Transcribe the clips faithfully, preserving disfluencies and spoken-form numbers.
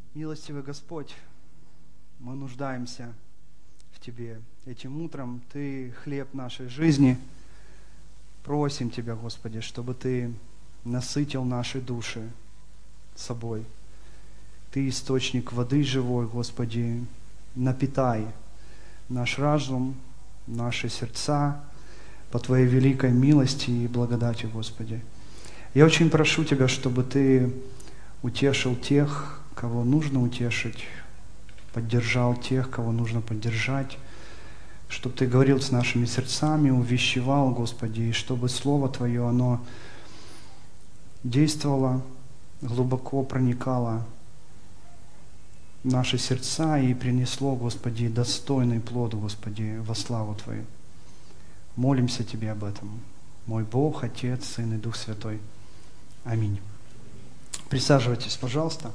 Милостивый Господь, мы нуждаемся в Тебе. Этим утром Ты хлеб нашей жизни. Просим Тебя, Господи, чтобы Ты насытил наши души собой. Ты источник воды живой, Господи, напитай наш разум, наши сердца по Твоей великой милости и благодати, Господи. Я очень прошу Тебя, чтобы Ты утешил тех, кого нужно утешить, поддержал тех, кого нужно поддержать, чтобы Ты говорил с нашими сердцами, увещевал, Господи, и чтобы Слово Твое, оно действовало, глубоко проникало в наши сердца и принесло, Господи, достойный плод, Господи, во славу Твою. Молимся Тебе об этом. Мой Бог, Отец, Сын и Дух Святой. Аминь. Присаживайтесь, пожалуйста.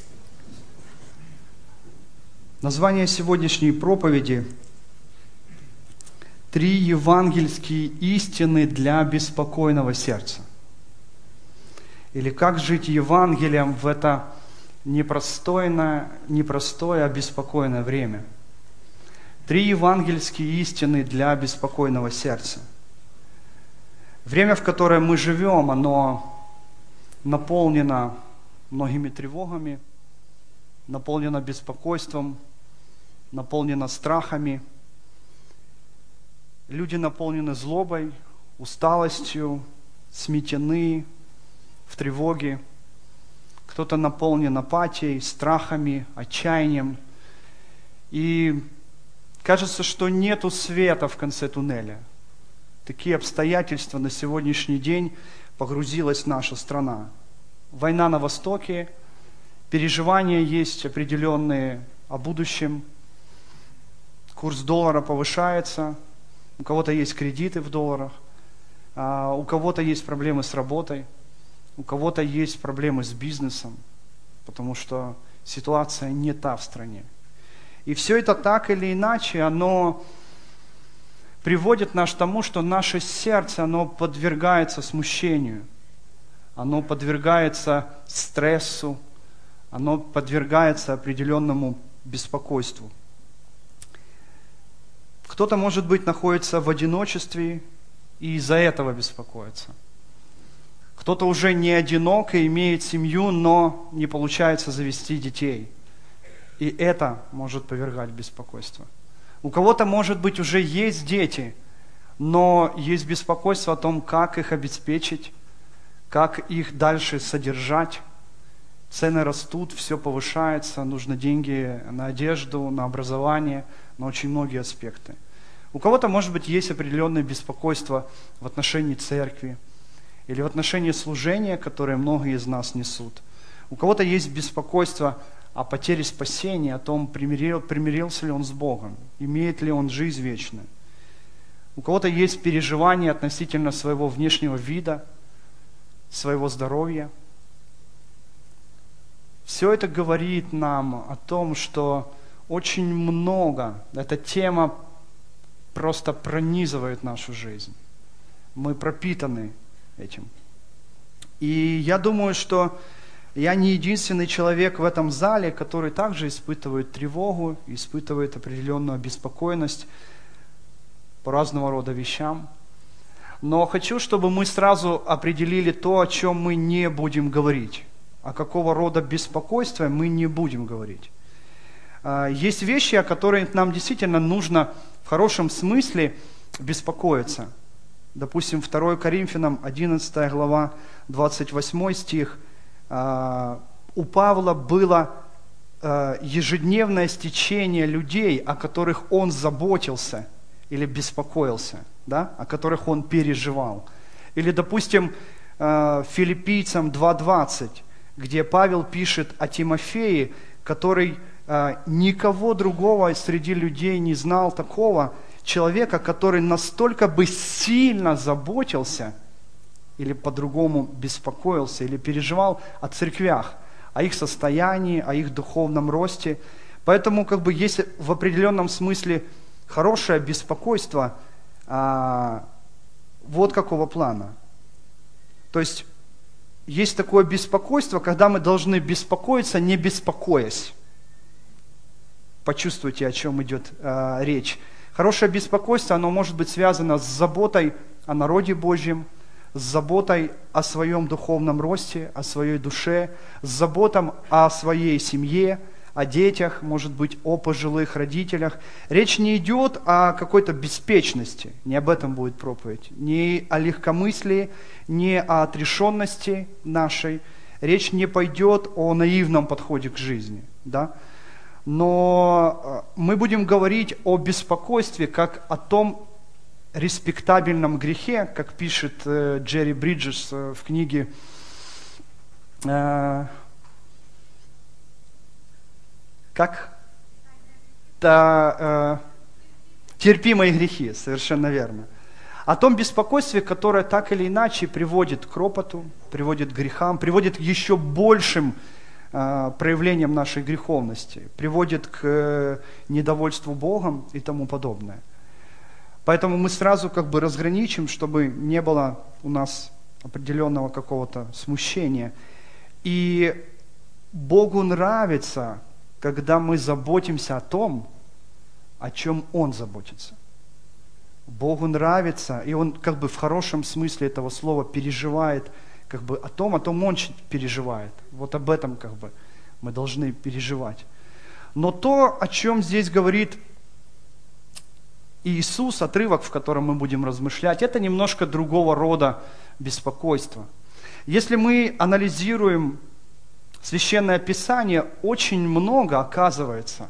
Название сегодняшней проповеди «Три евангельские истины для беспокойного сердца». Или «Как жить Евангелием в это непростое, непростое, а беспокойное время». Три евангельские истины для беспокойного сердца. Время, в которое мы живем, оно наполнено многими тревогами, наполнено беспокойством, наполнено страхами. Люди наполнены злобой, усталостью, сметены, в тревоге. Кто-то наполнен апатией, страхами, отчаянием. И кажется, что нету света в конце туннеля. Такие обстоятельства на сегодняшний день погрузилась наша страна. Война на Востоке, переживания есть определенные о будущем. Курс доллара повышается, у кого-то есть кредиты в долларах, у кого-то есть проблемы с работой, у кого-то есть проблемы с бизнесом, потому что ситуация не та в стране. И все это так или иначе, оно приводит нас к тому, что наше сердце, оно подвергается смущению, оно подвергается стрессу, оно подвергается определенному беспокойству. Кто-то, может быть, находится в одиночестве и из-за этого беспокоится. Кто-то уже не одинок и имеет семью, но не получается завести детей. И это может повергать в беспокойство. У кого-то, может быть, уже есть дети, но есть беспокойство о том, как их обеспечить, как их дальше содержать. Цены растут, все повышается, нужны деньги на одежду, на образование, на очень многие аспекты. У кого-то, может быть, есть определенное беспокойство в отношении церкви или в отношении служения, которое многие из нас несут. У кого-то есть беспокойство о потере спасения, о том, примирил, примирился ли он с Богом, имеет ли он жизнь вечную. У кого-то есть переживания относительно своего внешнего вида, своего здоровья. Все это говорит нам о том, что очень много, эта тема просто пронизывает нашу жизнь. Мы пропитаны этим. И я думаю, что я не единственный человек в этом зале, который также испытывает тревогу, испытывает определенную обеспокоенность по разного рода вещам. Но хочу, чтобы мы сразу определили то, о чем мы не будем говорить. О какого рода беспокойстве мы не будем говорить. Есть вещи, о которых нам действительно нужно в хорошем смысле беспокоиться. Допустим, второе Коринфянам, одиннадцатая глава, двадцать восьмой стих. У Павла было ежедневное стечение людей, о которых он заботился или беспокоился, да? О которых он переживал. Или, допустим, Филиппийцам два двадцать, где Павел пишет о Тимофее, который никого другого среди людей не знал такого человека, который настолько бы сильно заботился или по-другому беспокоился, или переживал о церквях, о их состоянии, о их духовном росте. Поэтому как бы есть в определенном смысле хорошее беспокойство а, вот какого плана. То есть есть такое беспокойство, когда мы должны беспокоиться, не беспокоясь. Почувствуйте, о чем идет э, речь. Хорошее беспокойство, оно может быть связано с заботой о народе Божьем, с заботой о своем духовном росте, о своей душе, с заботой о своей семье, о детях, может быть, о пожилых родителях. Речь не идет о какой-то беспечности, не об этом будет проповедь, не о легкомыслии, не о отрешенности нашей. Речь не пойдет о наивном подходе к жизни, да? Но мы будем говорить о беспокойстве как о том респектабельном грехе, как пишет э, Джерри Бриджес э, в книге э, как? Да, э, терпимые грехи, совершенно верно. О том беспокойстве, которое так или иначе приводит к ропоту, приводит к грехам, приводит к еще большим э, проявлениям нашей греховности, приводит к э, недовольству Богом и тому подобное. Поэтому мы сразу как бы разграничим, чтобы не было у нас определенного какого-то смущения. И Богу нравится, когда мы заботимся о том, о чем Он заботится. Богу нравится, и Он как бы в хорошем смысле этого слова переживает как бы о том, о том Он переживает. Вот об этом как бы мы должны переживать. Но то, о чем здесь говорит Иисус, отрывок, в котором мы будем размышлять, это немножко другого рода беспокойство. Если мы анализируем Священное Писание, очень много, оказывается,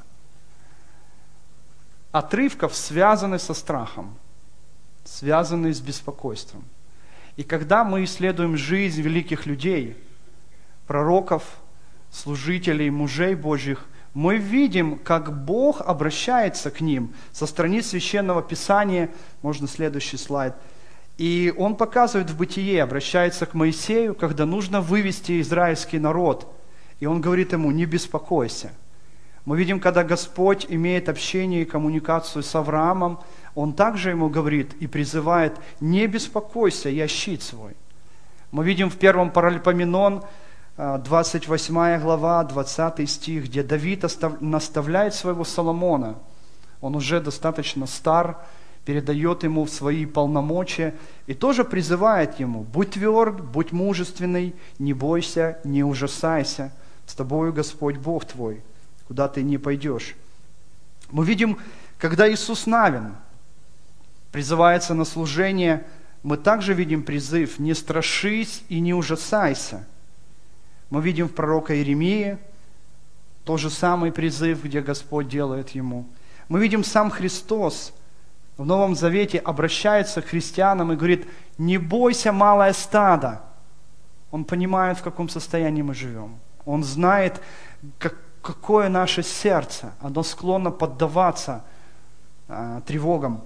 отрывков связаны со страхом, связаны с беспокойством. И когда мы исследуем жизнь великих людей, пророков, служителей, мужей Божьих, мы видим, как Бог обращается к ним со страниц Священного Писания. Можно следующий слайд. И Он показывает в Бытие, обращается к Моисею, когда нужно вывести израильский народ. И Он говорит ему: не беспокойся. Мы видим, когда Господь имеет общение и коммуникацию с Авраамом, Он также ему говорит и призывает: не беспокойся, я щит свой. Мы видим в первом Паралипоменон, двадцать восьмая глава, двадцатый стих, где Давид наставляет своего Соломона. Он уже достаточно стар, передает ему свои полномочия и тоже призывает ему: будь тверд, будь мужественный, не бойся, не ужасайся. С тобою Господь Бог твой, куда ты не пойдешь. Мы видим, когда Иисус Навин призывается на служение, мы также видим призыв: не страшись и не ужасайся. Мы видим в пророка Иеремии тот же самый призыв, где Господь делает ему. Мы видим, сам Христос в Новом Завете обращается к христианам и говорит: не бойся, малое стадо. Он понимает, в каком состоянии мы живем. Он знает, как, какое наше сердце. Оно склонно поддаваться а, тревогам.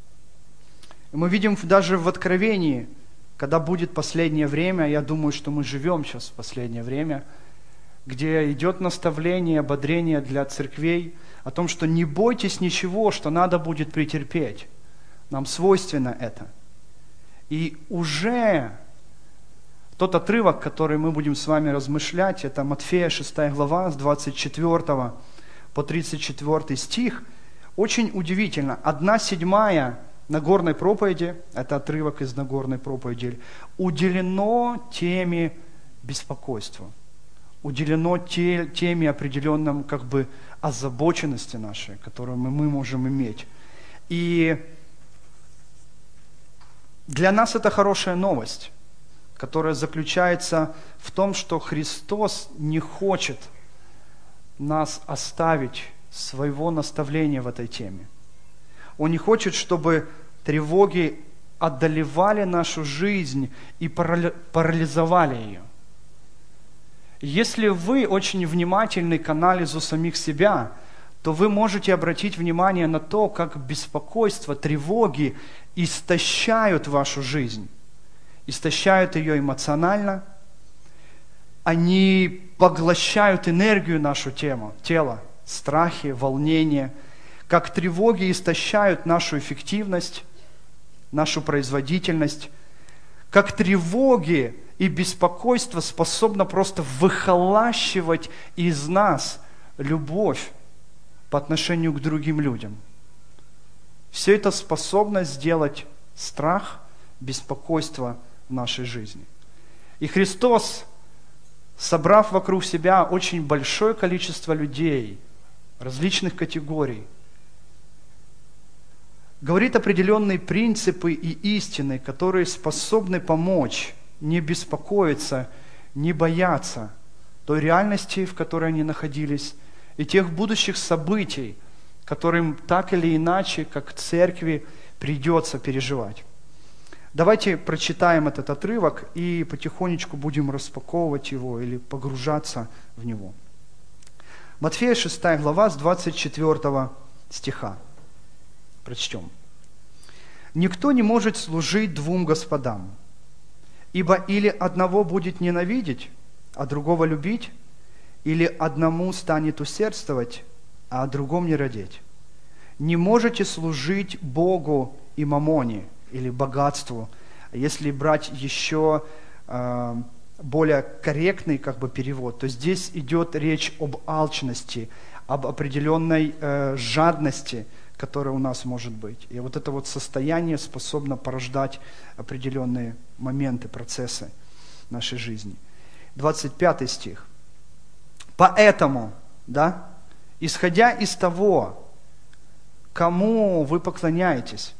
И мы видим даже в Откровении, когда будет последнее время, я думаю, что мы живем сейчас в последнее время, где идет наставление, ободрение для церквей о том, что не бойтесь ничего, что надо будет претерпеть. Нам свойственно это. И уже тот отрывок, который мы будем с вами размышлять, это Матфея шестая глава, с двадцать четвёртого по тридцать четвёртый стих. Очень удивительно. Одна седьмая Нагорной проповеди, это отрывок из Нагорной проповеди, уделено теме беспокойства, уделено те, теме определенным как бы озабоченности нашей, которую мы, мы можем иметь. И для нас это хорошая новость, которая заключается в том, что Христос не хочет нас оставить своего наставления в этой теме. Он не хочет, чтобы тревоги одолевали нашу жизнь и парализовали ее. Если вы очень внимательны к анализу самих себя, то вы можете обратить внимание на то, как беспокойство, тревоги истощают вашу жизнь, истощают ее эмоционально, они поглощают энергию нашу тему, тело, страхи, волнения, как тревоги истощают нашу эффективность, нашу производительность, как тревоги и беспокойство способно просто выхолащивать из нас любовь по отношению к другим людям. Все это способно сделать страх, беспокойство в нашей жизни. И Христос, собрав вокруг себя очень большое количество людей, различных категорий, говорит определенные принципы и истины, которые способны помочь не беспокоиться, не бояться той реальности, в которой они находились, и тех будущих событий, которым так или иначе, как церкви, придется переживать. Давайте прочитаем этот отрывок и потихонечку будем распаковывать его или погружаться в него. Матфея шестая глава с двадцать четвёртого стиха. Прочтем. «Никто не может служить двум господам, ибо или одного будет ненавидеть, а другого любить, или одному станет усердствовать, а о другом не родить. Не можете служить Богу и мамоне, или богатству». Если брать еще э, более корректный как бы перевод, то здесь идет речь об алчности, об определенной э, жадности, которая у нас может быть. И вот это вот состояние способно порождать определенные моменты, процессы нашей жизни. двадцать пятый стих. «Поэтому, да, исходя из того, кому вы поклоняетесь,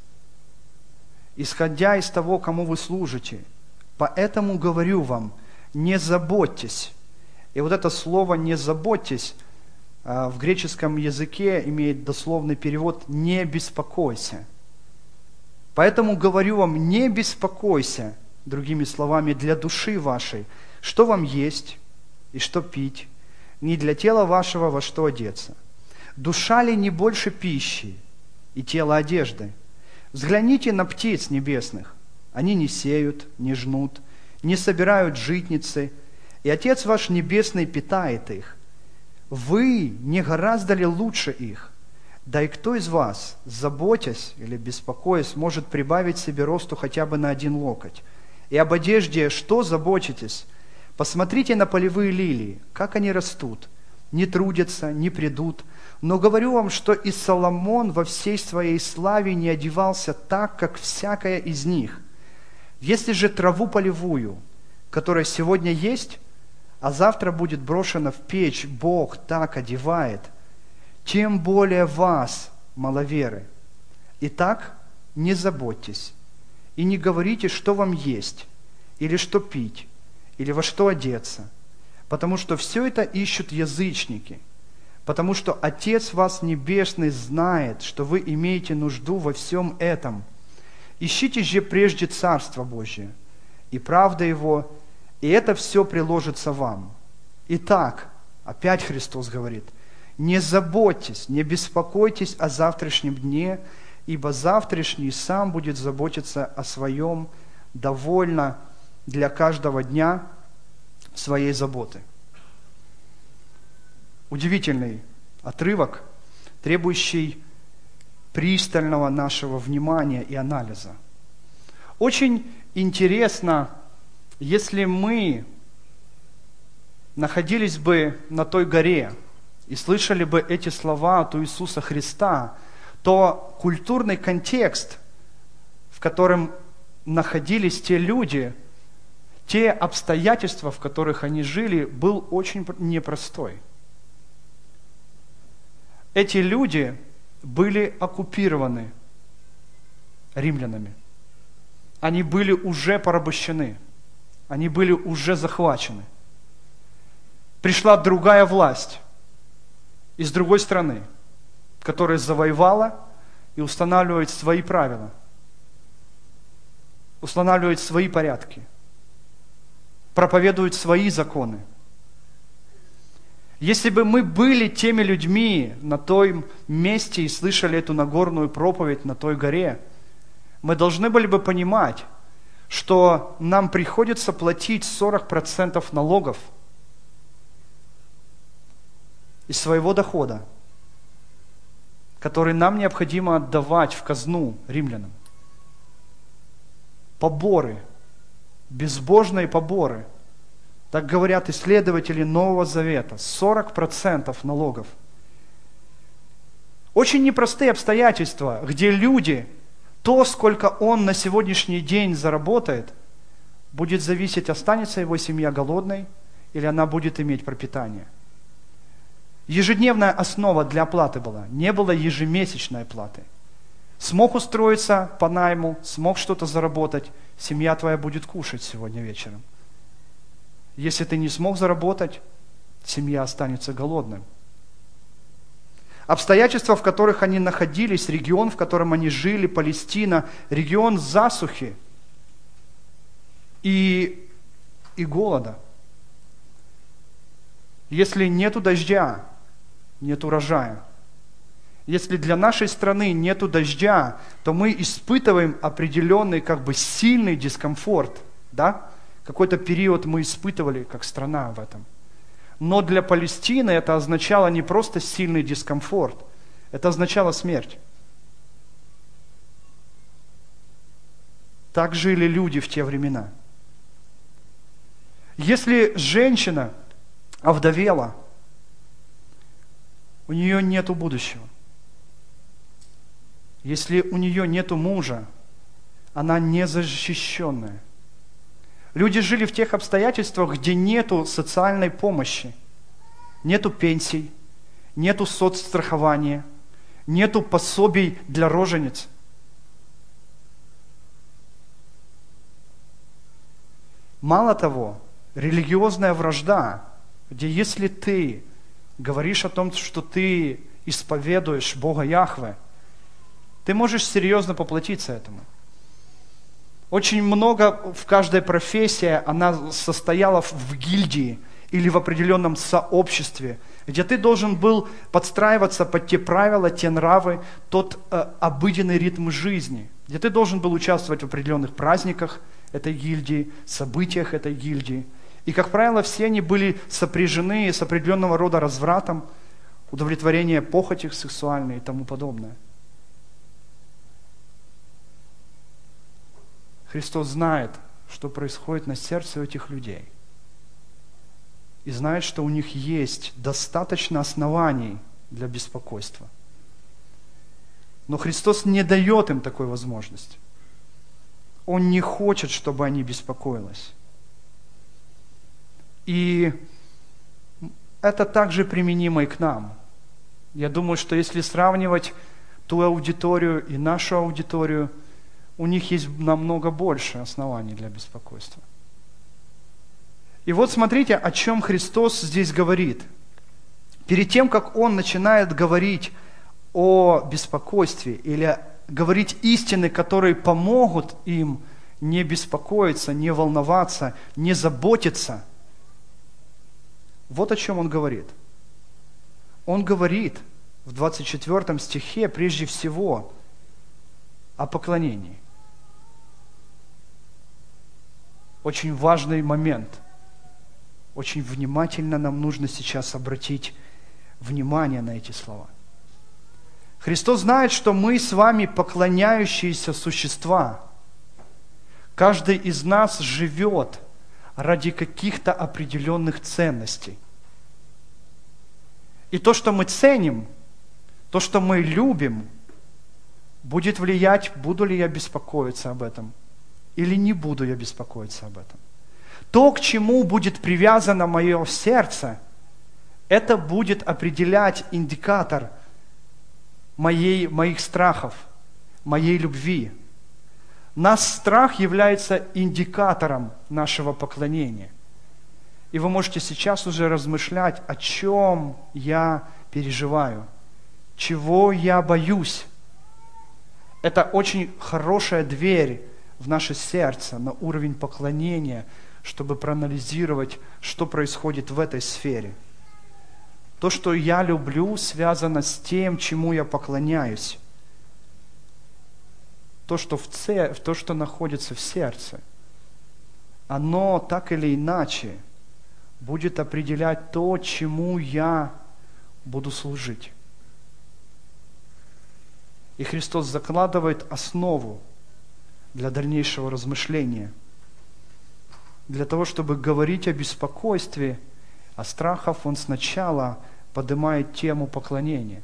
исходя из того, кому вы служите, поэтому говорю вам, не заботьтесь». И вот это слово «не заботьтесь» в греческом языке имеет дословный перевод «не беспокойся». Поэтому говорю вам, не беспокойся, другими словами, для души вашей, что вам есть и что пить, не для тела вашего во что одеться. Душа ли не больше пищи и тело одежды? Взгляните на птиц небесных. Они не сеют, не жнут, не собирают житницы, и Отец ваш Небесный питает их. Вы не гораздо ли лучше их? Да и кто из вас, заботясь или беспокоясь, может прибавить себе росту хотя бы на один локоть? И об одежде что заботитесь? Посмотрите на полевые лилии, как они растут, не трудятся, не прядут. Но говорю вам, что и Соломон во всей своей славе не одевался так, как всякая из них. Если же траву полевую, которая сегодня есть, а завтра будет брошена в печь, Бог так одевает, тем более вас, маловеры. Итак, не заботьтесь и не говорите, что вам есть, или что пить, или во что одеться, потому что все это ищут язычники, потому что Отец вас Небесный знает, что вы имеете нужду во всем этом. Ищите же прежде Царство Божие и правда Его, и это все приложится вам. Итак, опять Христос говорит, не заботьтесь, не беспокойтесь о завтрашнем дне, ибо завтрашний сам будет заботиться о своем, довольно для каждого дня своей заботы. Удивительный отрывок, требующий пристального нашего внимания и анализа. Очень интересно, если мы находились бы на той горе и слышали бы эти слова от Иисуса Христа, то культурный контекст, в котором находились те люди, те обстоятельства, в которых они жили, был очень непростой. Эти люди были оккупированы римлянами. Они были уже порабощены. Они были уже захвачены. Пришла другая власть из другой страны, которая завоевала и устанавливает свои правила, устанавливает свои порядки, проповедует свои законы. Если бы мы были теми людьми на том месте и слышали эту Нагорную проповедь на той горе, мы должны были бы понимать, что нам приходится платить сорок процентов налогов из своего дохода, который нам необходимо отдавать в казну римлянам. Поборы безбожные поборы. Так говорят исследователи Нового Завета. сорок процентов налогов. Очень непростые обстоятельства, где люди, то, сколько он на сегодняшний день заработает, будет зависеть, останется его семья голодной или она будет иметь пропитание. Ежедневная основа для оплаты была, не было ежемесячной оплаты. Смог устроиться по найму, смог что-то заработать, семья твоя будет кушать сегодня вечером. Если ты не смог заработать, семья останется голодной. Обстоятельства, в которых они находились, регион, в котором они жили, Палестина, регион засухи и, и голода. Если нету дождя, нет урожая. Если для нашей страны нету дождя, то мы испытываем определенный, как бы, сильный дискомфорт, да? Какой-то период мы испытывали, как страна, в этом. Но для Палестины это означало не просто сильный дискомфорт, это означало смерть. Так жили люди в те времена. Если женщина овдовела, у нее нету будущего. Если у нее нету мужа, она незащищенная. Люди жили в тех обстоятельствах, где нету социальной помощи, нету пенсий, нету соцстрахования, нету пособий для рожениц. Мало того, религиозная вражда, где если ты говоришь о том, что ты исповедуешь Бога Яхве, ты можешь серьезно поплатиться этому. Очень много в каждой профессии она состояла в гильдии или в определенном сообществе, где ты должен был подстраиваться под те правила, те нравы, тот э, обыденный ритм жизни, где ты должен был участвовать в определенных праздниках этой гильдии, событиях этой гильдии. И, как правило, все они были сопряжены с определенного рода развратом, удовлетворением похоти сексуальной и тому подобное. Христос знает, что происходит на сердце у этих людей. И знает, что у них есть достаточно оснований для беспокойства. Но Христос не дает им такой возможности. Он не хочет, чтобы они беспокоились. И это также применимо и к нам. Я думаю, что если сравнивать ту аудиторию и нашу аудиторию, у них есть намного больше оснований для беспокойства. И вот смотрите, о чем Христос здесь говорит. Перед тем, как Он начинает говорить о беспокойстве или говорить истины, которые помогут им не беспокоиться, не волноваться, не заботиться, вот о чем Он говорит. Он говорит в двадцать четвёртом стихе прежде всего о поклонении. Очень важный момент. Очень внимательно нам нужно сейчас обратить внимание на эти слова. Христос знает, что мы с вами поклоняющиеся существа. Каждый из нас живет ради каких-то определенных ценностей. И то, что мы ценим, то, что мы любим, будет влиять, буду ли я беспокоиться об этом, или не буду я беспокоиться об этом. То, к чему будет привязано мое сердце, это будет определять индикатор моей, моих страхов, моей любви. Наш страх является индикатором нашего поклонения. И вы можете сейчас уже размышлять, о чем я переживаю, чего я боюсь. Это очень хорошая дверь в наше сердце на уровень поклонения, чтобы проанализировать, что происходит в этой сфере. То, что я люблю, связано с тем, чему я поклоняюсь. То, что, в це... то, что находится в сердце, оно так или иначе будет определять то, чему я буду служить. И Христос закладывает основу для дальнейшего размышления. для того, чтобы говорить о беспокойстве, о страхах, он сначала поднимает тему поклонения.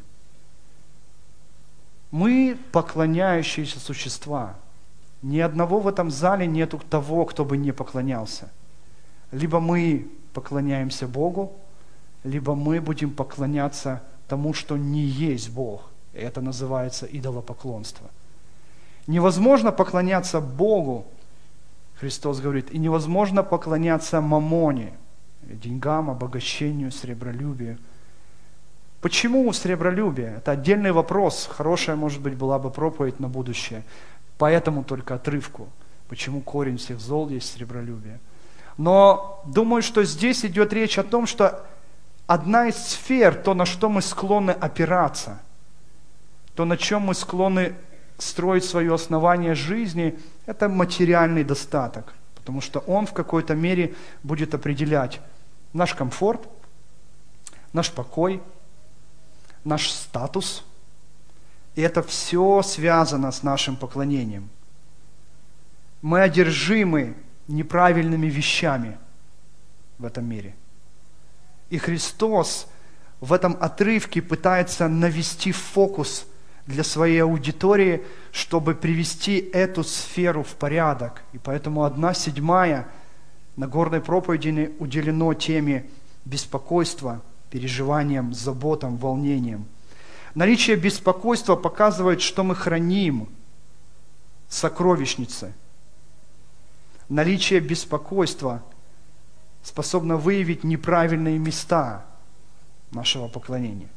Мы поклоняющиеся существа. Ни одного в этом зале нету того, кто бы не поклонялся. Либо мы поклоняемся Богу, либо мы будем поклоняться тому, что не есть Бог. Это называется идолопоклонство. Невозможно поклоняться Богу, Христос говорит, и невозможно поклоняться мамоне, деньгам, обогащению, сребролюбию. Почему сребролюбие? Это отдельный вопрос. Хорошая, может быть, была бы проповедь на будущее. Поэтому только отрывку. Почему корень всех зол есть сребролюбие? Но думаю, что здесь идет речь о том, что одна из сфер, то, на что мы склонны опираться, то, на чем мы склонны строить свое основание жизни, это материальный достаток. Потому что он в какой-то мере будет определять наш комфорт, наш покой, наш статус. И это все связано с нашим поклонением. Мы одержимы неправильными вещами в этом мире. И Христос в этом отрывке пытается навести фокус для своей аудитории, чтобы привести эту сферу в порядок. И поэтому одна седьмая Нагорной проповеди уделено теме беспокойства, переживаниям, заботам, волнениям. Наличие беспокойства показывает, что мы храним сокровищницы. Наличие беспокойства способно выявить неправильные места нашего поклонения.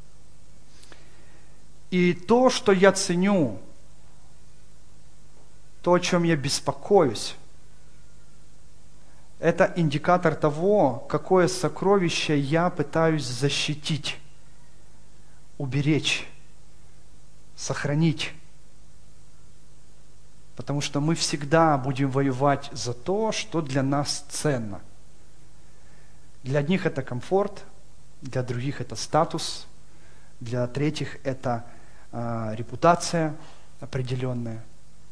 И то, что я ценю, то, о чем я беспокоюсь, это индикатор того, какое сокровище я пытаюсь защитить, уберечь, сохранить. Потому что мы всегда будем воевать за то, что для нас ценно. Для одних это комфорт, для других это статус, для третьих это э, репутация определенная.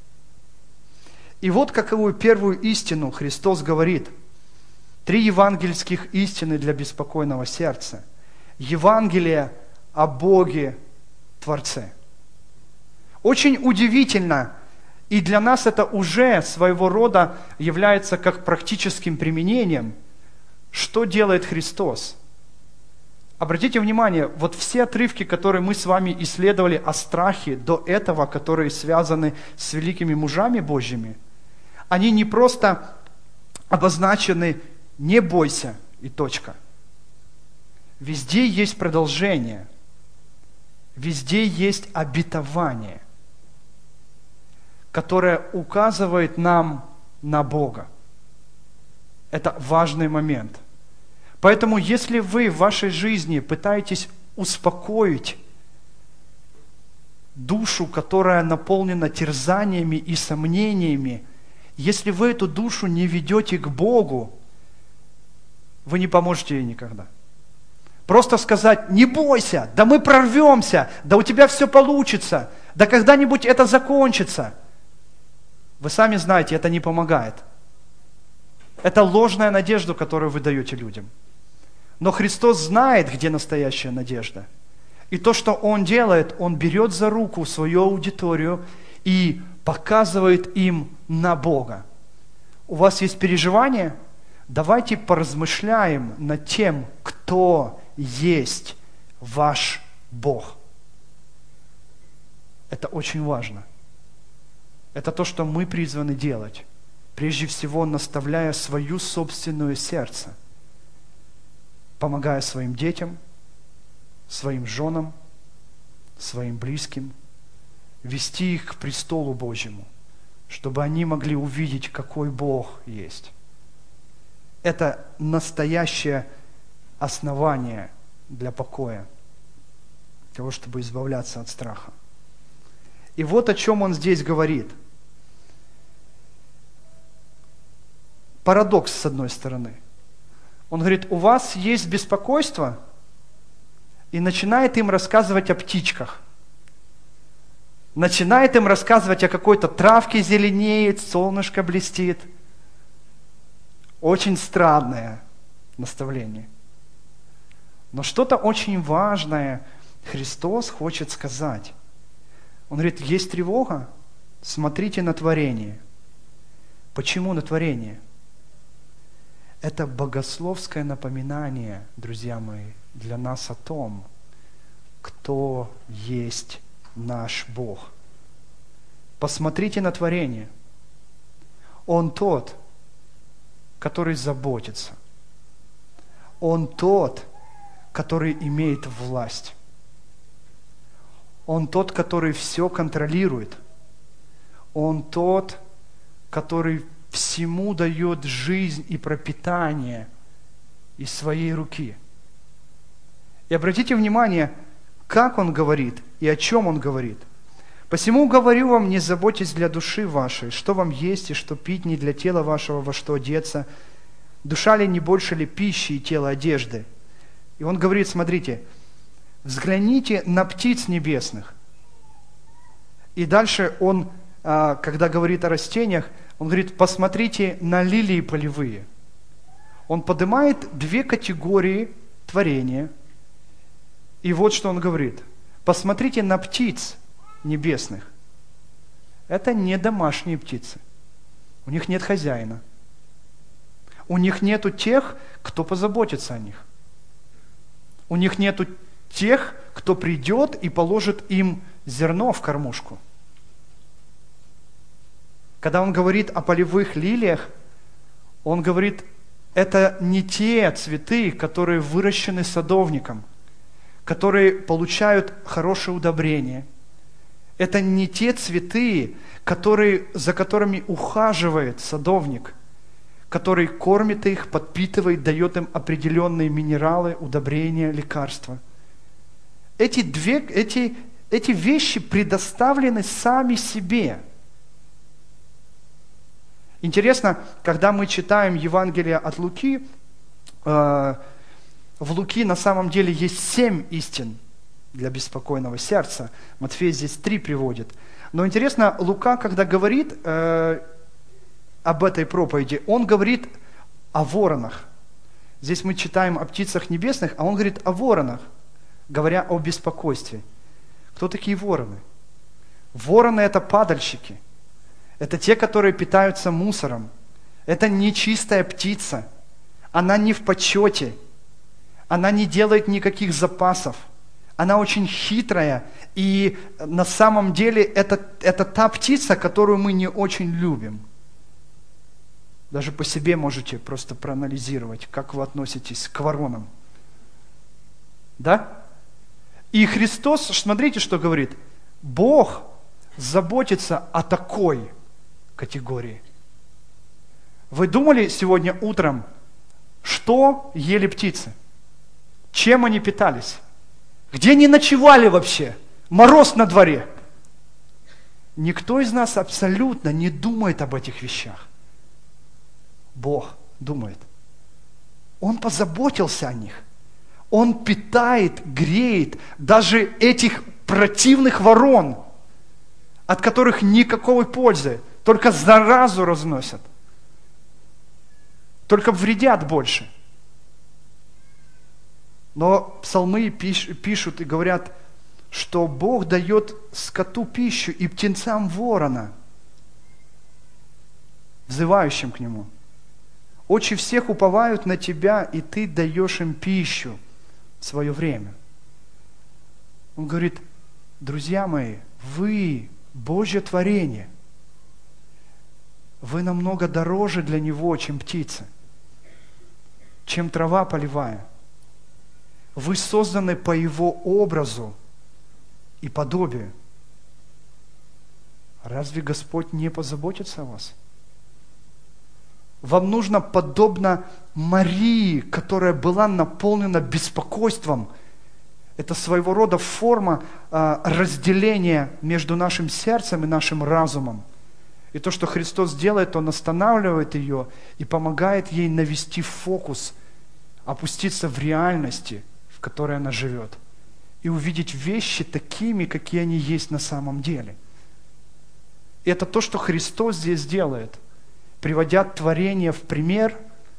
И вот каковую первую истину Христос говорит. Три евангельских истины для беспокойного сердца. Евангелие о Боге Творце. Очень удивительно, и для нас это уже своего рода является как практическим применением, что делает Христос. Обратите внимание, вот все отрывки, которые мы с вами исследовали о страхе до этого, которые связаны с великими мужами Божьими, они не просто обозначены «не бойся» и точка. Везде есть продолжение, везде есть обетование, которое указывает нам на Бога. Это важный момент. Поэтому, если вы в вашей жизни пытаетесь успокоить душу, которая наполнена терзаниями и сомнениями, если вы эту душу не ведете к Богу, вы не поможете ей никогда. Просто сказать: не бойся, да мы прорвемся, да у тебя все получится, да когда-нибудь это закончится. Вы сами знаете, это не помогает. Это ложная надежда, которую вы даете людям. Но Христос знает, где настоящая надежда. И то, что Он делает, Он берет за руку свою аудиторию и показывает им на Бога. У вас есть переживания? Давайте поразмышляем над тем, кто есть ваш Бог. Это очень важно. Это то, что мы призваны делать, прежде всего наставляя свое собственное сердце, помогая своим детям, своим женам, своим близким, вести их к престолу Божьему, чтобы они могли увидеть, какой Бог есть. Это настоящее основание для покоя, для того, чтобы избавляться от страха. И вот о чем он здесь говорит. Парадокс с одной стороны. Он говорит: у вас есть беспокойство, и начинает им рассказывать о птичках. Начинает им рассказывать о какой-то травке зеленеет, солнышко блестит. Очень странное наставление. Но что-то очень важное Христос хочет сказать. Он говорит, есть тревога, смотрите на творение. Почему на творение? Это богословское напоминание, друзья мои, для нас о том, кто есть наш Бог. Посмотрите на творение. Он тот, который заботится. Он тот, который имеет власть. Он тот, который все контролирует. Он тот, который всему дает жизнь и пропитание из своей руки. И обратите внимание, как Он говорит и о чем Он говорит. «Посему говорю вам, не заботьтесь для души вашей, что вам есть и что пить, не для тела вашего, во что одеться. Душа ли не больше ли пищи и тело одежды?» И Он говорит, смотрите, взгляните на птиц небесных. И дальше Он, когда говорит о растениях, Он говорит, посмотрите на лилии полевые. Он поднимает две категории творения. И вот что Он говорит. Посмотрите на птиц небесных. Это не домашние птицы. У них нет хозяина. У них нету тех, кто позаботится о них. У них нету тех, кто придет и положит им зерно в кормушку. Когда Он говорит о полевых лилиях, Он говорит, это не те цветы, которые выращены садовником, которые получают хорошее удобрение. Это не те цветы, которые, за которыми ухаживает садовник, который кормит их, подпитывает, дает им определенные минералы, удобрения, лекарства. Эти, две, эти, эти вещи предоставлены сами себе. Интересно, когда мы читаем Евангелие от Луки, э, в Луки на самом деле есть семь истин для беспокойного сердца. Матфей здесь три приводит. Но интересно, Лука, когда говорит э, об этой проповеди, он говорит о воронах. Здесь мы читаем о птицах небесных, а он говорит о воронах, говоря о беспокойстве. Кто такие вороны? Вороны – это падальщики. Это те, которые питаются мусором. Это нечистая птица. Она не в почете. Она не делает никаких запасов. Она очень хитрая. И на самом деле это, это та птица, которую мы не очень любим. Даже по себе можете просто проанализировать, как вы относитесь к воронам. Да? И Христос, смотрите, что говорит. Бог заботится о такой категории. Вы думали сегодня утром, что ели птицы? Чем они питались? Где они ночевали вообще? Мороз на дворе. Никто из нас абсолютно не думает об этих вещах. Бог думает. Он позаботился о них. Он питает, греет даже этих противных ворон, от которых никакой пользы, только заразу разносят, только вредят больше. Но псалмы пишут и говорят, что Бог дает скоту пищу и птенцам ворона, взывающим к Нему. Очи всех уповают на Тебя, и Ты даешь им пищу в свое время. Он говорит, друзья мои, вы Божье творение. Вы намного дороже для Него, чем птицы, чем трава полевая. Вы созданы по Его образу и подобию. Разве Господь не позаботится о вас? Вам нужно, подобно Марии, которая была наполнена беспокойством. Это своего рода форма а, разделения между нашим сердцем и нашим разумом. И то, что Христос делает, Он останавливает ее и помогает ей навести фокус, опуститься в реальности, в которой она живет, и увидеть вещи такими, какие они есть на самом деле. И это то, что Христос здесь делает, приводя творение в пример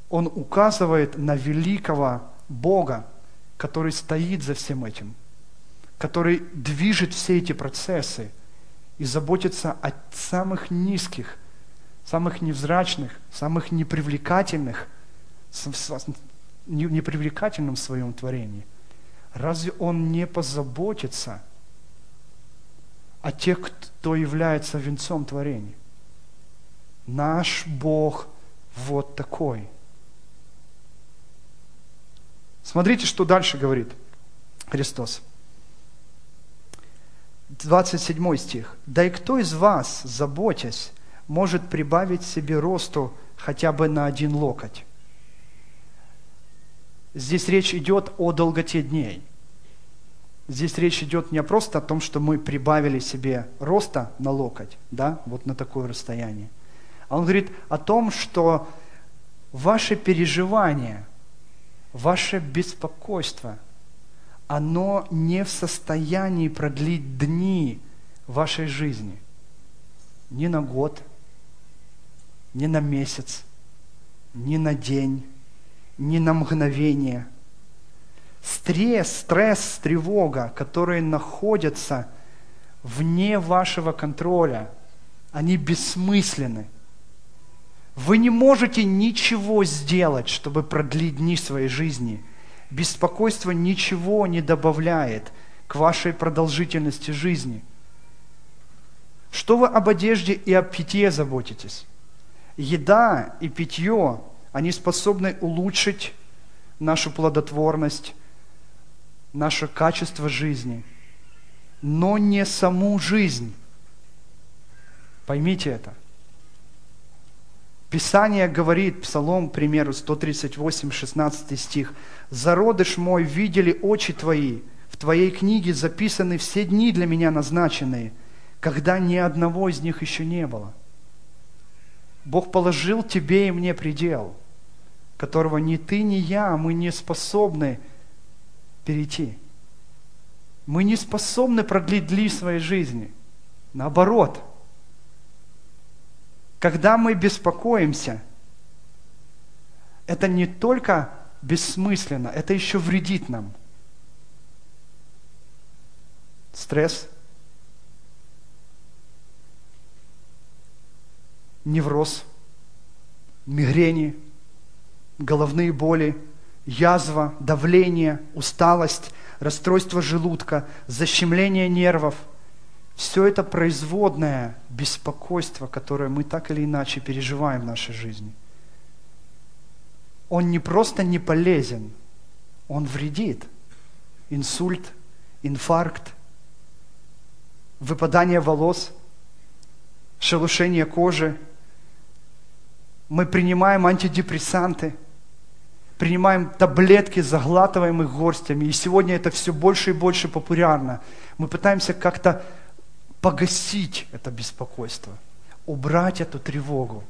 он указывает на великого Бога, который стоит за всем этим, который движет все эти процессы и заботится о самых низких, самых невзрачных, самых непривлекательных, непривлекательном в своем творении. Разве Он не позаботится о тех, кто является венцом творения? Наш Бог вот такой. Смотрите, что дальше говорит Христос. двадцать седьмой стих. «Да и кто из вас, заботясь, может прибавить себе росту хотя бы на один локоть?» Здесь речь идет о долготе дней. Здесь речь идет не просто о том, что мы прибавили себе роста на локоть, да, вот на такое расстояние. А он говорит о том, что ваше переживание, ваше беспокойство, оно не в состоянии продлить дни вашей жизни. Ни на год, ни на месяц, ни на день, ни на мгновение. Стресс, стресс, тревога, которые находятся вне вашего контроля, они бессмысленны. Вы не можете ничего сделать, чтобы продлить дни своей жизни. Беспокойство ничего не добавляет к вашей продолжительности жизни. Что вы об одежде и о питье заботитесь? Еда и питье, они способны улучшить нашу плодотворность, наше качество жизни, но не саму жизнь. Поймите это. Писание говорит, Псалом, к примеру, сто тридцать восемь, шестнадцатый стих, «Зародыш мой видели очи твои, в твоей книге записаны все дни для меня назначенные, когда ни одного из них еще не было». Бог положил тебе и мне предел, которого ни ты, ни я, мы не способны перейти. Мы не способны продлить дни своей жизни. Наоборот. Когда мы беспокоимся, это не только бессмысленно, это еще вредит нам. Стресс, невроз, мигрени, головные боли, язва, давление, усталость, расстройство желудка, защемление нервов. Все это производное беспокойство, которое мы так или иначе переживаем в нашей жизни. Он не просто не полезен, он вредит. Инсульт, инфаркт, выпадание волос, шелушение кожи. Мы принимаем антидепрессанты, принимаем таблетки, заглатываем их горстями. И сегодня это все больше и больше популярно. Мы пытаемся как-то погасить это беспокойство, убрать эту тревогу.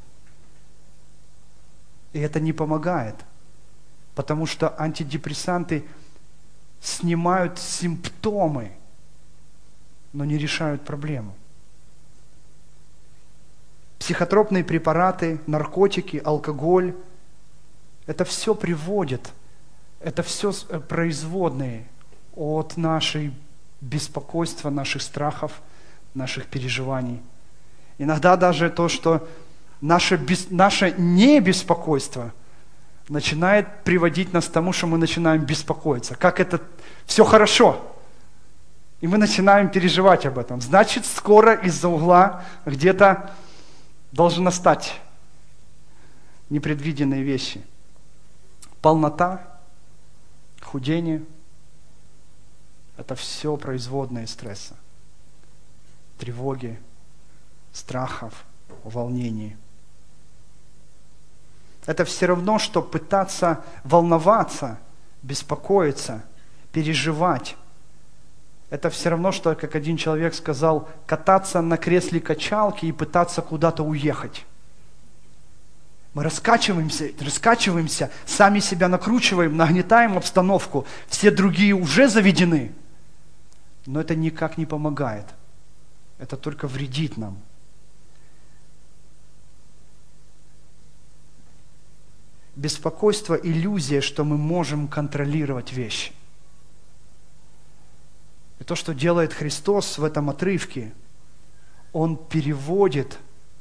И это не помогает, потому что антидепрессанты снимают симптомы, но не решают проблему. Психотропные препараты, наркотики, алкоголь – это все приводит, это все производные от нашей беспокойства, наших страхов, наших переживаний. Иногда даже то, что наше, бес, наше небеспокойство начинает приводить нас к тому, что мы начинаем беспокоиться. Как это все хорошо. И мы начинаем переживать об этом. Значит, скоро из-за угла где-то должны настать непредвиденные вещи. Полнота, худение – это все производные стресса, тревоги, страхов, волнений. Это все равно, что пытаться волноваться, беспокоиться, переживать. Это все равно, что, как один человек сказал, кататься на кресле качалки и пытаться куда-то уехать. Мы раскачиваемся, раскачиваемся, сами себя накручиваем, нагнетаем обстановку. Все другие уже заведены. Но это никак не помогает. Это только вредит нам. Беспокойство – иллюзия, что мы можем контролировать вещи. И то, что делает Христос в этом отрывке, Он переводит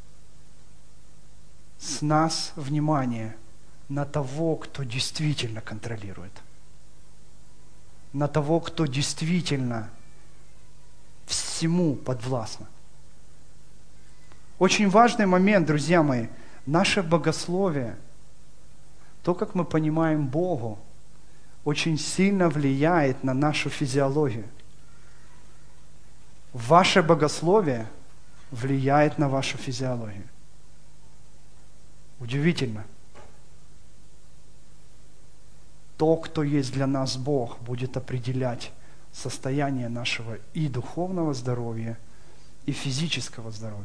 с нас внимание на того, кто действительно контролирует. На того, кто действительно всему подвластно. Очень важный момент, друзья мои, наше богословие, то, как мы понимаем Богу, очень сильно влияет на нашу физиологию. Ваше богословие влияет на вашу физиологию. Удивительно. То, кто есть для нас Бог, будет определять состояние нашего и духовного здоровья, и физического здоровья.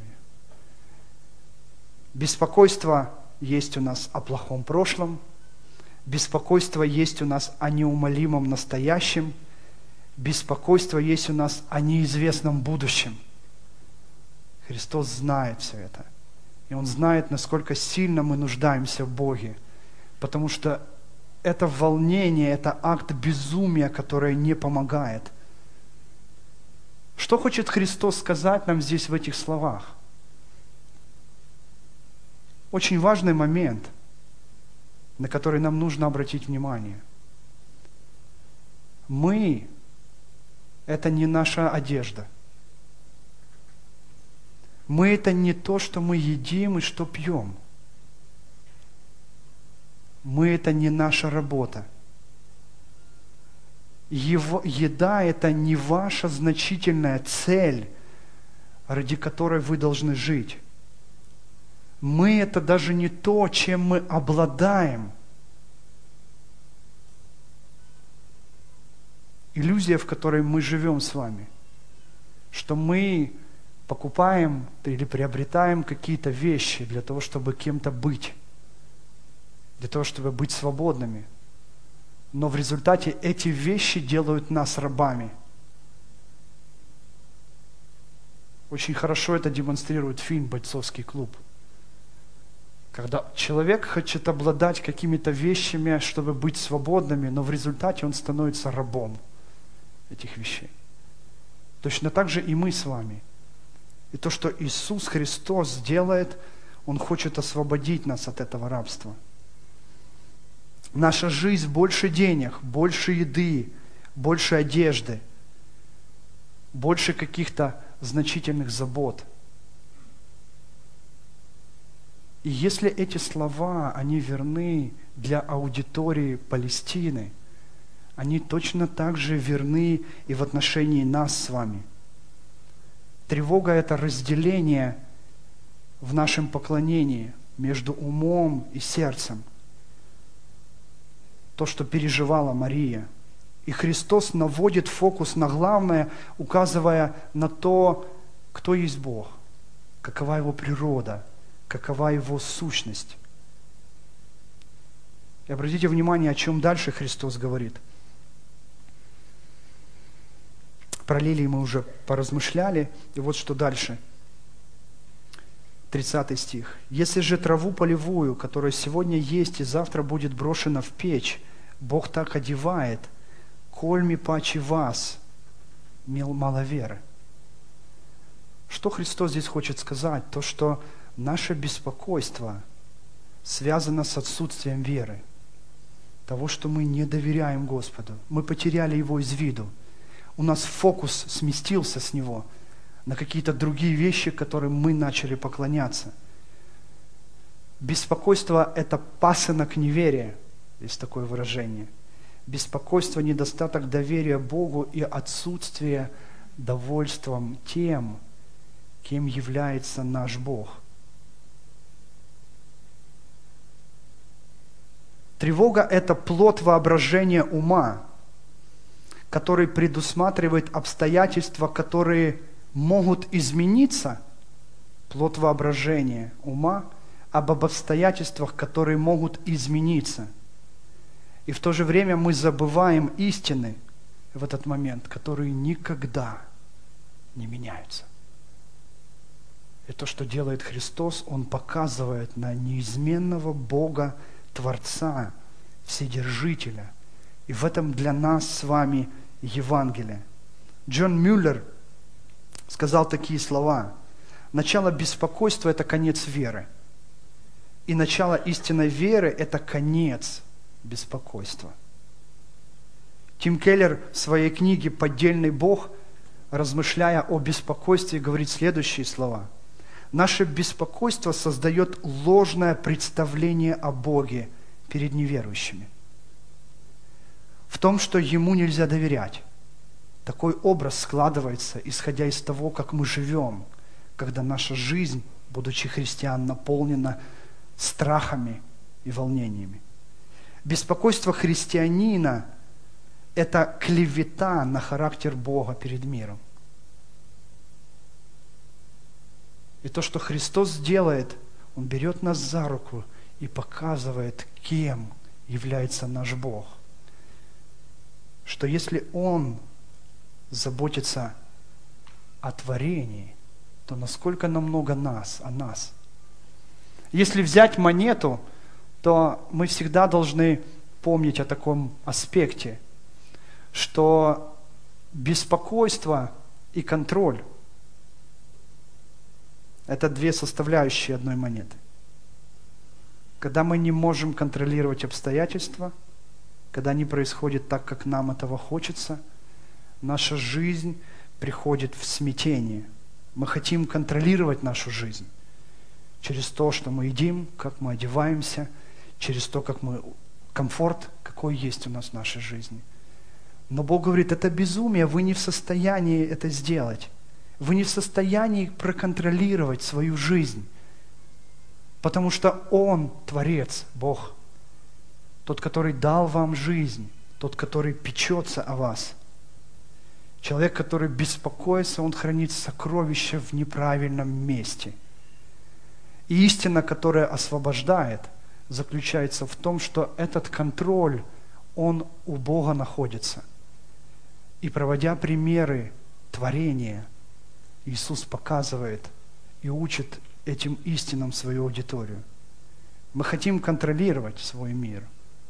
Беспокойство есть у нас о плохом прошлом, беспокойство есть у нас о неумолимом настоящем, беспокойство есть у нас о неизвестном будущем. Христос знает все это. И Он знает, насколько сильно мы нуждаемся в Боге, потому что это волнение, это акт безумия, которое не помогает. Что хочет Христос сказать нам здесь в этих словах? Очень важный момент, на который нам нужно обратить внимание. Мы – это не наша одежда. Мы – это не то, что мы едим и что пьем. Мы – это не наша работа. Его, еда – это не ваша значительная цель, ради которой вы должны жить. Мы – это даже не то, чем мы обладаем. Иллюзия, в которой мы живем с вами, что мы покупаем или приобретаем какие-то вещи для того, чтобы кем-то быть, для того, чтобы быть свободными. Но в результате эти вещи делают нас рабами. Очень хорошо это демонстрирует фильм «Бойцовский клуб». Когда человек хочет обладать какими-то вещами, чтобы быть свободными, но в результате он становится рабом этих вещей. Точно так же и мы с вами. И то, что Иисус Христос делает, Он хочет освободить нас от этого рабства. Наша жизнь больше денег, больше еды, больше одежды, больше каких-то значительных забот. И если эти слова, они верны для аудитории Палестины, они точно так же верны и в отношении нас с вами. Тревога – это разделение в нашем поклонении между умом и сердцем. То, что переживала Мария. И Христос наводит фокус на главное, указывая на то, кто есть Бог, какова Его природа, какова Его сущность. И обратите внимание, о чем дальше Христос говорит. Про лилии мы уже поразмышляли, и вот что дальше. тридцатый стих. «Если же траву полевую, которая сегодня есть и завтра будет брошена в печь, Бог так одевает, кольми паче вас, маловеры». Что Христос здесь хочет сказать? То, что наше беспокойство связано с отсутствием веры, того, что мы не доверяем Господу. Мы потеряли Его из виду. У нас фокус сместился с Него на какие-то другие вещи, которым мы начали поклоняться. Беспокойство – это пасынок неверия, есть такое выражение. Беспокойство – недостаток доверия Богу и отсутствие довольством тем, кем является наш Бог. Тревога – это плод воображения ума, который предусматривает обстоятельства, которые могут измениться, плод воображения ума, об обстоятельствах, которые могут измениться. И в то же время мы забываем истины в этот момент, которые никогда не меняются. И то, что делает Христос, Он показывает на неизменного Бога Творца, Вседержителя. И в этом для нас с вами Евангелие. Джон Мюллер сказал такие слова: «Начало беспокойства – это конец веры, и начало истинной веры – это конец беспокойства». Тим Келлер в своей книге «Поддельный Бог», размышляя о беспокойстве, говорит следующие слова: «Наше беспокойство создает ложное представление о Боге перед неверующими. В том, что Ему нельзя доверять. Такой образ складывается, исходя из того, как мы живем, когда наша жизнь, будучи христиан, наполнена страхами и волнениями. Беспокойство христианина – это клевета на характер Бога перед миром. И то, что Христос делает, Он берет нас за руку и показывает, кем является наш Бог. Что если Он заботится о творении, то насколько намного нас, о нас. Если взять монету, то мы всегда должны помнить о таком аспекте, что беспокойство и контроль – это две составляющие одной монеты. Когда мы не можем контролировать обстоятельства, когда не происходит так, как нам этого хочется, наша жизнь приходит в смятение. Мы хотим контролировать нашу жизнь через то, что мы едим, как мы одеваемся, через то, как мы комфорт, какой есть у нас в нашей жизни. Но Бог говорит, это безумие, вы не в состоянии это сделать. Вы не в состоянии проконтролировать свою жизнь, потому что Он Творец, Бог, тот, который дал вам жизнь, тот, который печется о вас. Человек, который беспокоится, он хранит сокровища в неправильном месте. И истина, которая освобождает, заключается в том, что этот контроль, он у Бога находится. И проводя примеры творения, Иисус показывает и учит этим истинам свою аудиторию. Мы хотим контролировать свой мир.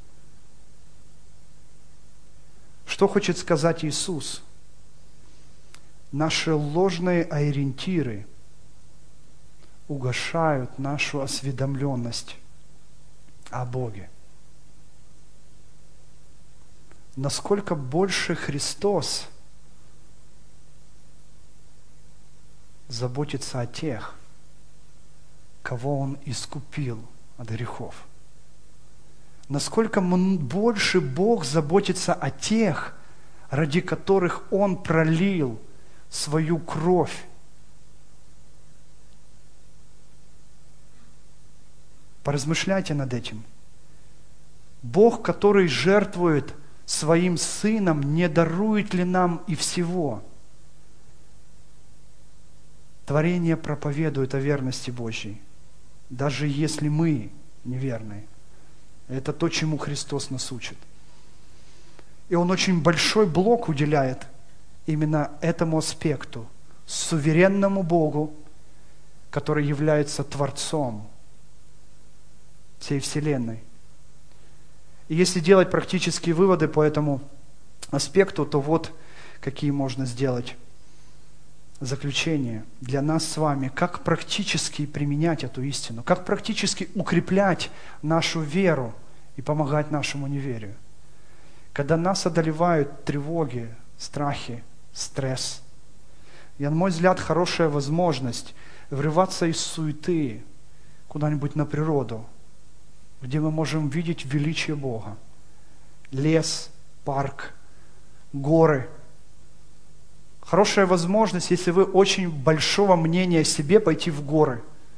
Что хочет сказать Иисус? Наши ложные ориентиры угошают нашу осведомленность о Боге. Насколько больше Христос заботится о тех, кого Он искупил от грехов. Насколько больше Бог заботится о тех, ради которых Он пролил свою кровь. Поразмышляйте над этим. Бог, который жертвует своим Сыном, не дарует ли нам и всего? Творение проповедует о верности Божьей, даже если мы неверные. Это то, чему Христос нас учит. И Он очень большой блок уделяет именно этому аспекту, суверенному Богу, который является Творцом всей Вселенной. И если делать практические выводы по этому аспекту, то вот какие можно сделать заключения для нас с вами, как практически применять эту истину, как практически укреплять нашу веру и помогать нашему неверию. Когда нас одолевают тревоги, страхи, стресс, и, на мой взгляд, хорошая возможность врываться из суеты куда-нибудь на природу, где мы можем видеть величие Бога. Лес, парк, горы. Хорошая возможность, если вы очень большого мнения о себе, пойти в горы,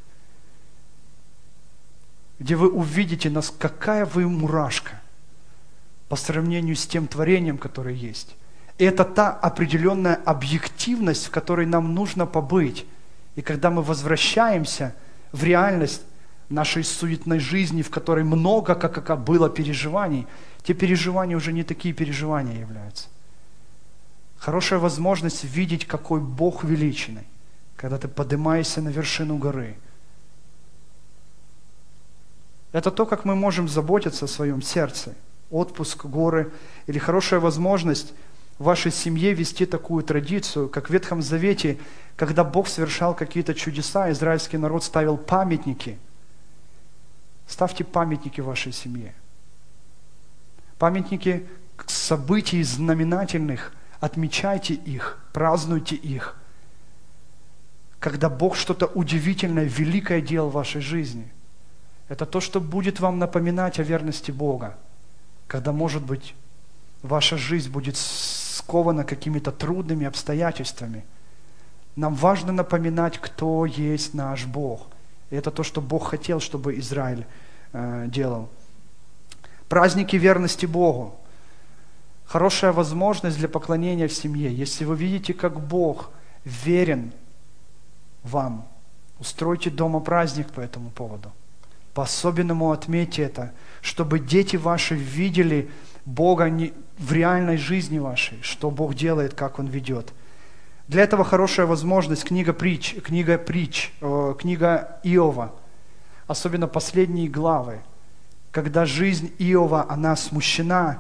где вы увидите, какая вы мурашка по сравнению с тем творением, которое есть. И это та определенная объективность, в которой нам нужно побыть. И когда мы возвращаемся в реальность нашей суетной жизни, в которой много, как, как было переживаний, те переживания уже не такие переживания являются. Хорошая возможность видеть, какой Бог величный, когда ты поднимаешься на вершину горы. Это то, как мы можем заботиться о своем сердце. Отпуск, горы или хорошая возможность в вашей семье вести такую традицию, как в Ветхом Завете, когда Бог совершал какие-то чудеса, израильский народ ставил памятники. Ставьте памятники в вашей семье. Памятники событий знаменательных, отмечайте их, празднуйте их. Когда Бог что-то удивительное, великое делал в вашей жизни. Это то, что будет вам напоминать о верности Бога. Когда, может быть, ваша жизнь будет скована какими-то трудными обстоятельствами. Нам важно напоминать, кто есть наш Бог. И это то, что Бог хотел, чтобы Израиль э, делал. Праздники верности Богу. Хорошая возможность для поклонения в семье. Если вы видите, как Бог верен вам, устройте дома праздник по этому поводу. По-особенному отметьте это, чтобы дети ваши видели Бога не в реальной жизни вашей, что Бог делает, как Он ведет. Для этого хорошая возможность книга притч, книга притч, э, книга Иова, особенно последние главы, когда жизнь Иова, она смущена,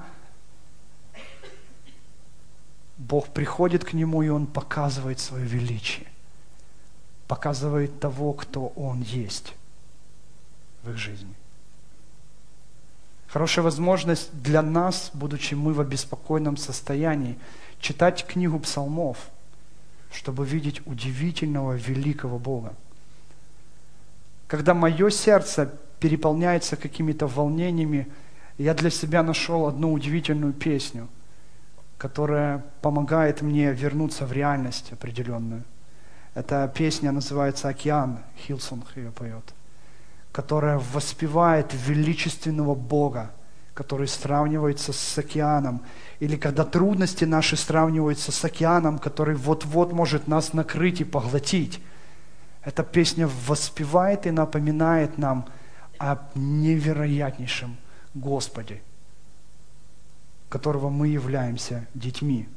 Бог приходит к нему, и Он показывает свое величие, показывает того, кто Он есть в их жизни. Хорошая возможность для нас, будучи мы в обеспокоенном состоянии, читать книгу псалмов, чтобы видеть удивительного, великого Бога. Когда мое сердце переполняется какими-то волнениями, я для себя нашел одну удивительную песню, которая помогает мне вернуться в реальность определенную. Эта песня называется «Океан», Хилсонг ее поет, которая воспевает величественного Бога, который сравнивается с океаном. Или когда трудности наши сравниваются с океаном, который вот-вот может нас накрыть и поглотить. Эта песня воспевает и напоминает нам о невероятнейшем Господе, которого мы являемся детьми.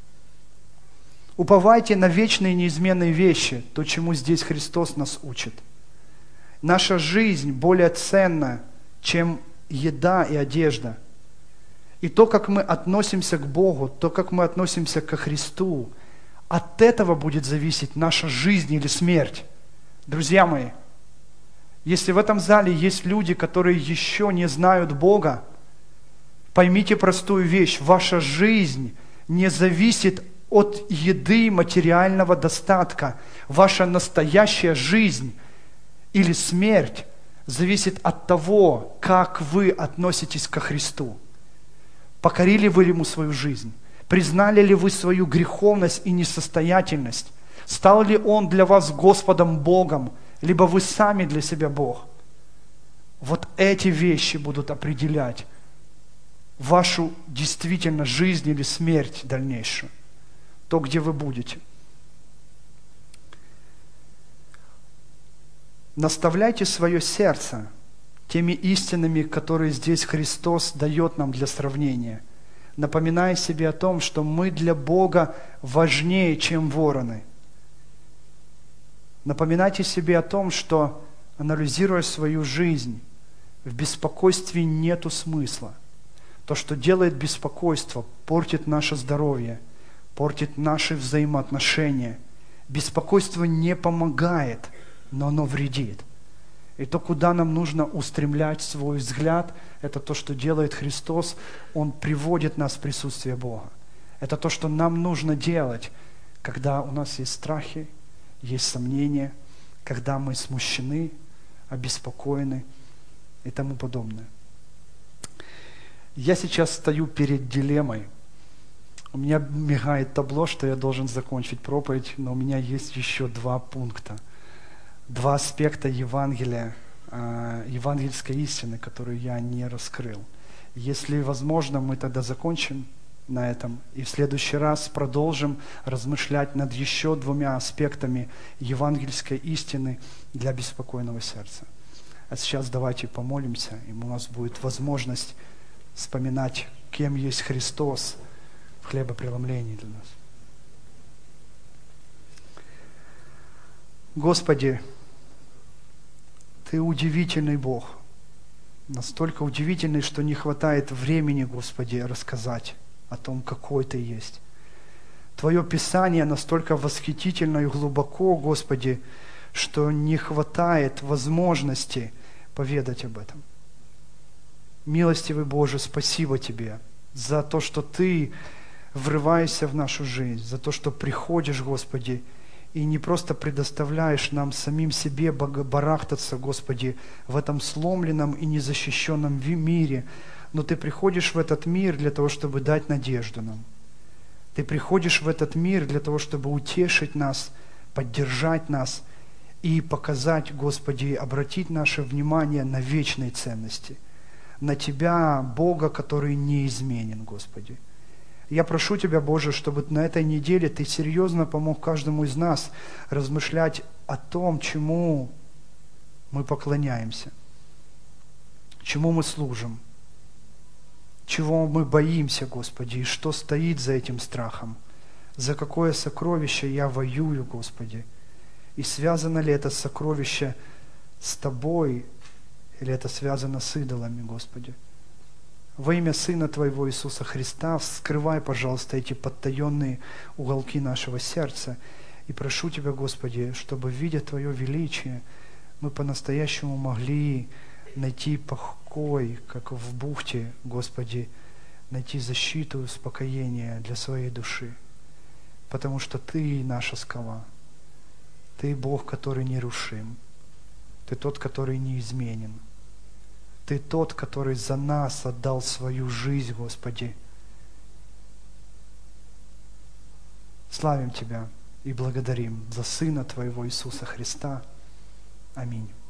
Уповайте на вечные неизменные вещи, то, чему здесь Христос нас учит. Наша жизнь более ценна, чем еда и одежда. И то, как мы относимся к Богу, то, как мы относимся ко Христу, от этого будет зависеть наша жизнь или смерть. Друзья мои, если в этом зале есть люди, которые еще не знают Бога, поймите простую вещь: ваша жизнь не зависит от еды и материального достатка. Ваша настоящая жизнь или смерть зависит от того, как вы относитесь ко Христу. Покорили вы Ему свою жизнь? Признали ли вы свою греховность и несостоятельность? Стал ли Он для вас Господом Богом, либо вы сами для себя Бог? Вот эти вещи будут определять вашу действительно жизнь или смерть дальнейшую. То, где вы будете. Наставляйте свое сердце теми истинами, которые здесь Христос дает нам для сравнения, напоминая себе о том, что мы для Бога важнее, чем вороны. Напоминайте себе о том, что, анализируя свою жизнь, в беспокойстве нету смысла. То, что делает беспокойство, портит наше здоровье, портит наши взаимоотношения. Беспокойство не помогает, но оно вредит. И то, куда нам нужно устремлять свой взгляд, это то, что делает Христос. Он приводит нас в присутствие Бога. Это то, что нам нужно делать, когда у нас есть страхи, есть сомнения, когда мы смущены, обеспокоены и тому подобное. Я сейчас стою перед дилеммой. У меня мигает табло, что я должен закончить проповедь, но у меня есть еще два пункта. Два аспекта Евангелия, э, евангельской истины, которую я не раскрыл. Если возможно, мы тогда закончим на этом и в следующий раз продолжим размышлять над еще двумя аспектами евангельской истины для беспокойного сердца. А сейчас давайте помолимся, и у нас будет возможность вспоминать, кем есть Христос в хлебопреломлении для нас. Господи, Ты удивительный Бог. настолько удивительный, что не хватает времени, Господи, рассказать о том, какой Ты есть. Твое Писание настолько восхитительно и глубоко, Господи, что не хватает возможности поведать об этом. Милостивый Боже, спасибо Тебе за то, что Ты врываешься в нашу жизнь, за то, что приходишь, Господи, и не просто предоставляешь нам самим себе барахтаться, Господи, в этом сломленном и незащищенном мире, но Ты приходишь в этот мир для того, чтобы дать надежду нам. Ты приходишь в этот мир для того, чтобы утешить нас, поддержать нас и показать, Господи, обратить наше внимание на вечные ценности, на Тебя, Бога, который неизменен, Господи. Я прошу Тебя, Боже, чтобы на этой неделе Ты серьезно помог каждому из нас размышлять о том, чему мы поклоняемся, чему мы служим, чего мы боимся, Господи, и что стоит за этим страхом, за какое сокровище я воюю, Господи, и связано ли это сокровище с Тобой, или это связано с идолами, Господи. Во имя Сына Твоего Иисуса Христа вскрывай, пожалуйста, эти подтаенные уголки нашего сердца. И прошу Тебя, Господи, чтобы, видя Твое величие, мы по-настоящему могли найти покой, как в бухте, Господи, найти защиту и успокоение для своей души. Потому что Ты наша скала. Ты Бог, который нерушим. Ты тот, который неизменен. Ты тот, который за нас отдал свою жизнь, Господи. Славим Тебя и благодарим за Сына Твоего Иисуса Христа. Аминь.